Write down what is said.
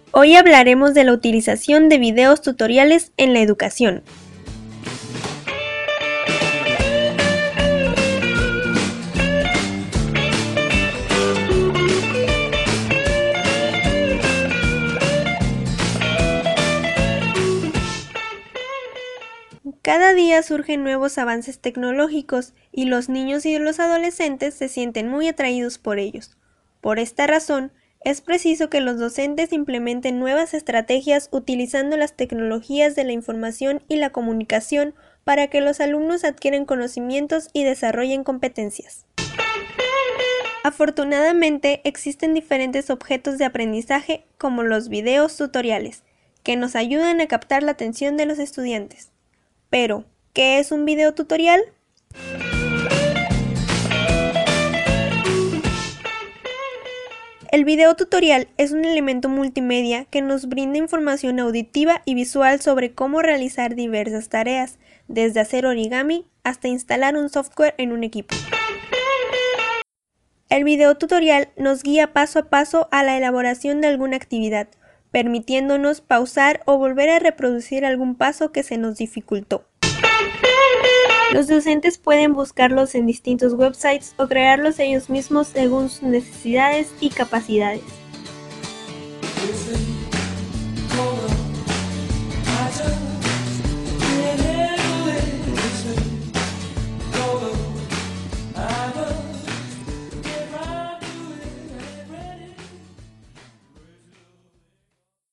Hoy hablaremos de la utilización de videos tutoriales en la educación. Cada día surgen nuevos avances tecnológicos y los niños y los adolescentes se sienten muy atraídos por ellos. Por esta razón, es preciso que los docentes implementen nuevas estrategias utilizando las tecnologías de la información y la comunicación para que los alumnos adquieran conocimientos y desarrollen competencias. Afortunadamente, existen diferentes objetos de aprendizaje como los videos tutoriales, que nos ayudan a captar la atención de los estudiantes. Pero, ¿qué es un video tutorial? El video tutorial es un elemento multimedia que nos brinda información auditiva y visual sobre cómo realizar diversas tareas, desde hacer origami hasta instalar un software en un equipo. El video tutorial nos guía paso a paso a la elaboración de alguna actividad, permitiéndonos pausar o volver a reproducir algún paso que se nos dificultó. Los docentes pueden buscarlos en distintos websites o crearlos ellos mismos según sus necesidades y capacidades.